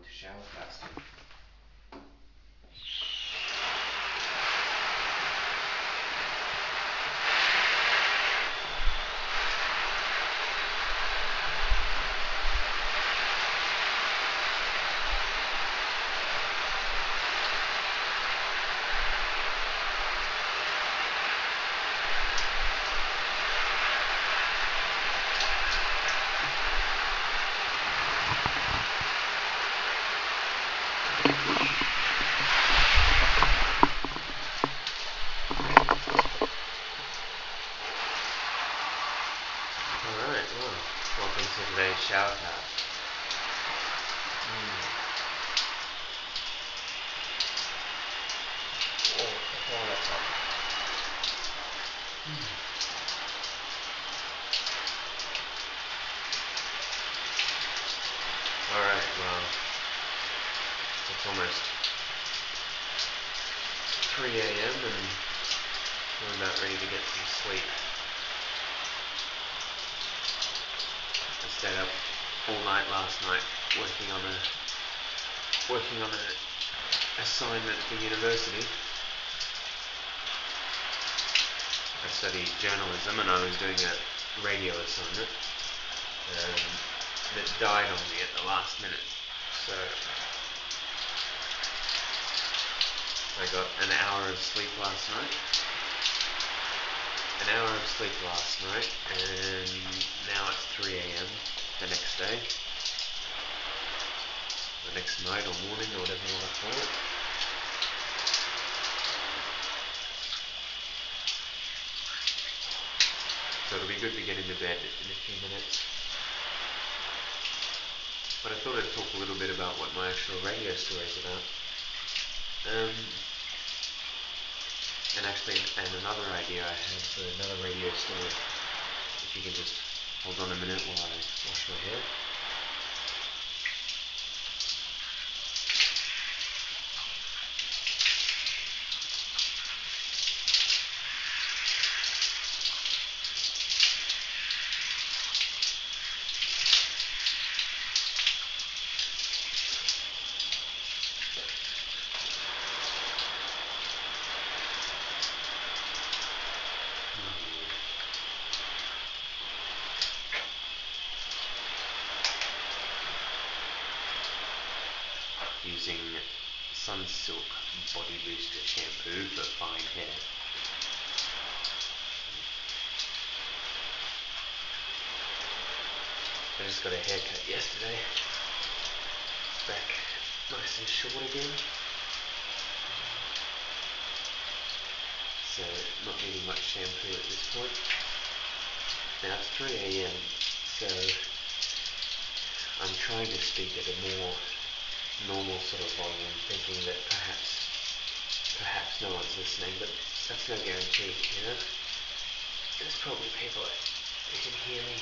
to Showercast. Alright, well, welcome to today's Showercast. Alright, well, it's almost 3 a.m. and we're about ready to get some sleep. I stayed up all night last night working on an assignment for university. I studied journalism and I was doing a radio assignment that died on me at the last minute. So I got an hour of sleep last night. And now it's 3 a.m. the next day. The next night or morning or whatever you want to call it. So it'll be good to get into bed in a few minutes. But I thought I'd talk a little bit about what my actual radio story is about. And another idea I had for another radio story. If you can just hold on a minute while I wash my hair. Using Sunsilk Body Booster shampoo for fine hair. I just got a haircut yesterday. Back nice and short again. So not needing much shampoo at this point. Now it's 3 a.m. so I'm trying to speak at a more normal sort of volume, thinking that perhaps no one's listening, but that's no guarantee, you know? There's probably people who can hear me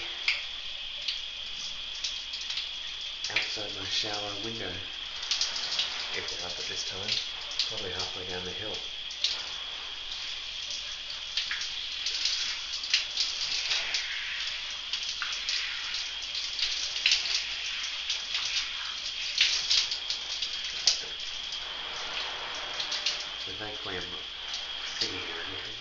outside my shower window, if they're up at this time, probably halfway down the hill. So thankfully I'm not singing or anything.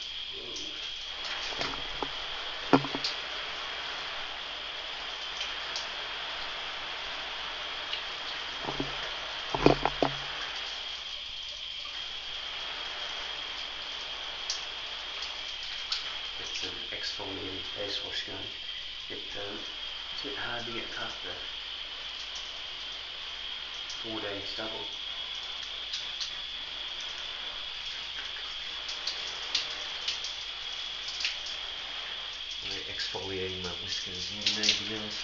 Get some exfoliating face wash going. It's a bit hard to get past the 4-day stubble. Exfoliating my whiskers more than anything else.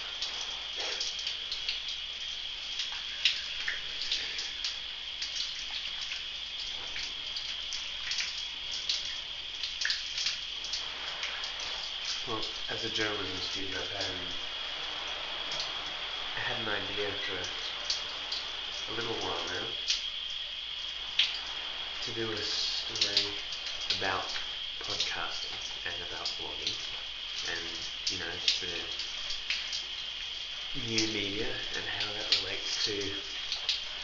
Well, as a journalism student, I had an idea for a little while now to do a story about podcasting and about blogging. And, you know, the new media and how that relates to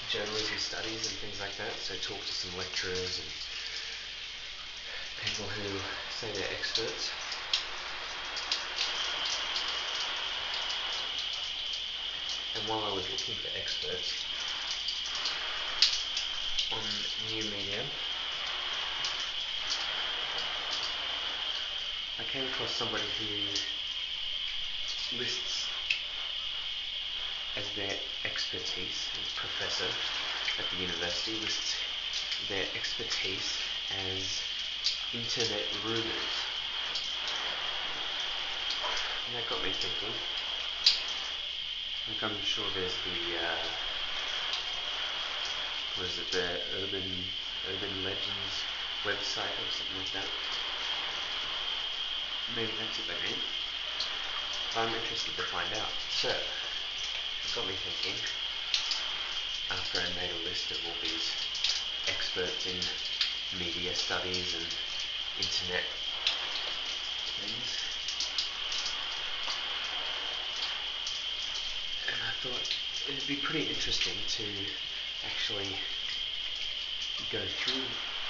journalism studies and things like that, so talk to some lecturers and people who say they're experts. And while I was looking for experts on New Medium, I came across somebody who lists as their expertise, as professor at the university, lists their expertise as internet rumours. And that got me thinking. Like, I'm sure there's the, the Urban Legends website or something like that. Maybe that's what they mean. I'm interested to find out. So, it got me thinking, after I made a list of all these experts in media studies and internet things, and I thought it'd be pretty interesting to actually go through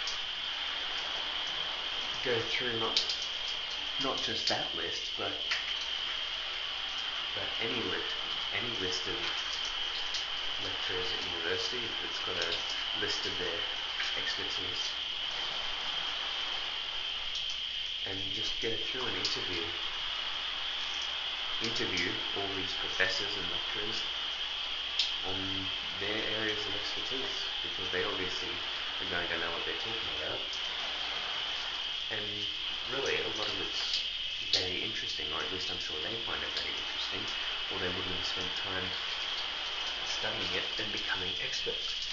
not just that list, but any list of lecturers at university that's got a list of their expertise, and just go through and interview all these professors and lecturers on their areas of expertise, because they obviously are going to know what they're talking about. And really, a lot of it's very interesting, or at least I'm sure they find it very interesting, or they wouldn't have spent time studying it and becoming experts.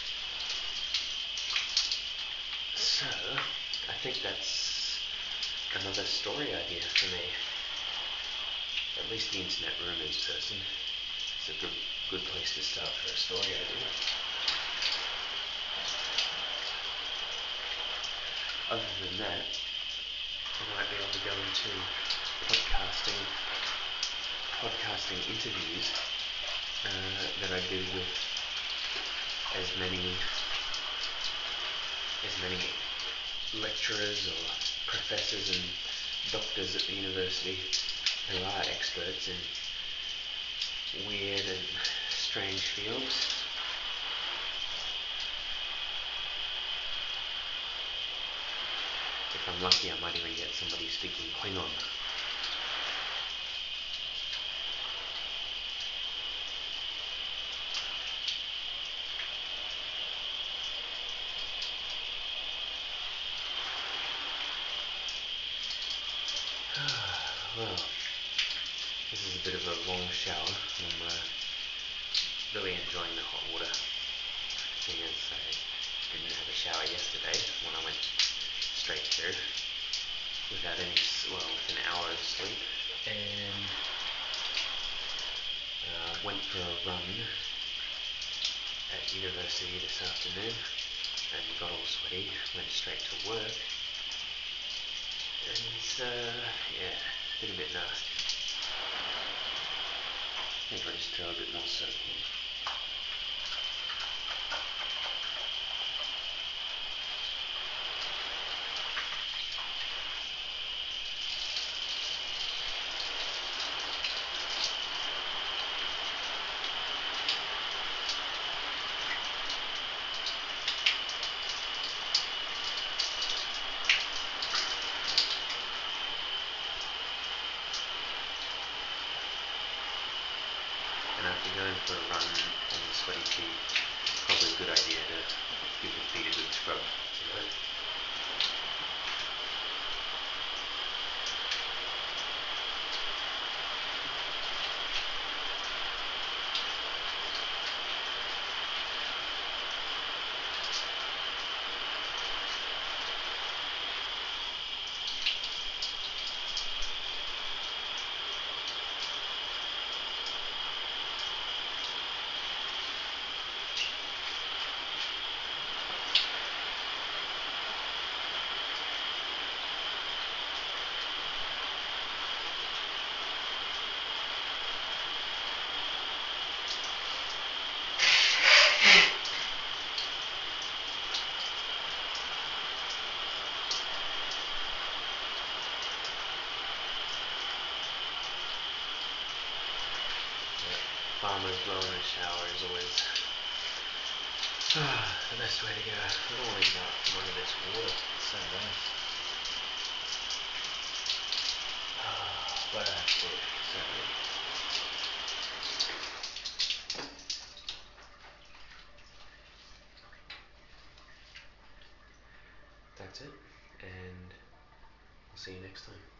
So, I think that's another story idea for me. At least the internet rumours person. It's a good place to start for a story idea. Other than that, I might be able to go into podcasting interviews that I do with as many lecturers or professors and doctors at the university who are experts in weird and strange fields. If I'm lucky, I might even get somebody speaking Klingon. Well, this is a bit of a long shower. I'm really enjoying the hot water, seeing as I didn't have a shower yesterday when I went straight through with an hour of sleep, and went for a run at university this afternoon and got all sweaty, went straight to work, and it's been a bit nasty. I think I'll just throw a bit more soap in. And after going for a run on the sweaty feet, probably a good idea to give the feet a good scrub. farmers blowing a shower is always the best way to go. I don't want to get out from under this water. It's so nice. But I have to, so that's it, and I'll see you next time.